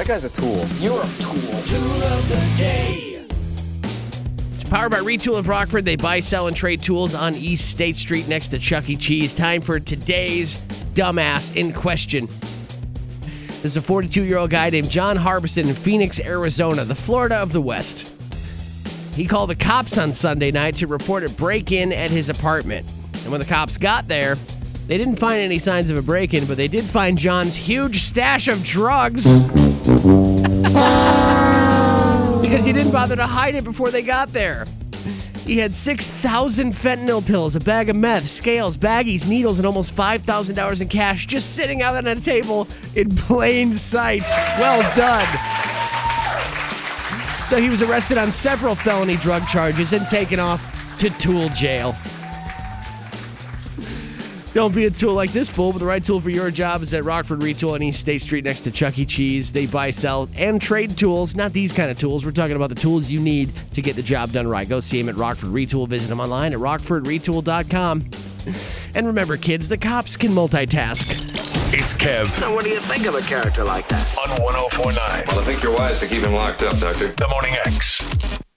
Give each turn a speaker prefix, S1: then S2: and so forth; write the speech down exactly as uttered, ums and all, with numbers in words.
S1: guy's a tool.
S2: You're a tool. Tool of the day.
S3: It's powered by Retool of Rockford. They buy, sell, and trade tools on East State Street next to Chuck E. Cheese. Time for today's dumbass in question. This is a forty-two-year-old guy named John Harbison in Phoenix, Arizona, the Florida of the West. He called the cops on Sunday night to report a break-in at his apartment. And when the cops got there, they didn't find any signs of a break-in, but they did find John's huge stash of drugs. Because he didn't bother to hide it before they got there. He had six thousand fentanyl pills, a bag of meth, scales, baggies, needles, and almost five thousand dollars in cash just sitting out on a table in plain sight. Well done. So he was arrested on several felony drug charges and taken off to tool jail. Don't be a tool like this fool, but the right tool for your job is at Rockford Retool on East State Street next to Chuck E. Cheese. They buy, sell, and trade tools. Not these kind of tools. We're talking about the tools you need to get the job done right. Go see them at Rockford Retool. Visit them online at rockford retool dot com. And remember, kids, the cops can multitask.
S4: It's Kev.
S2: Now, what do you think of a character like that?
S4: On one oh four point nine.
S5: Well, I think you're wise to keep him locked up, Doctor.
S4: The Morning X.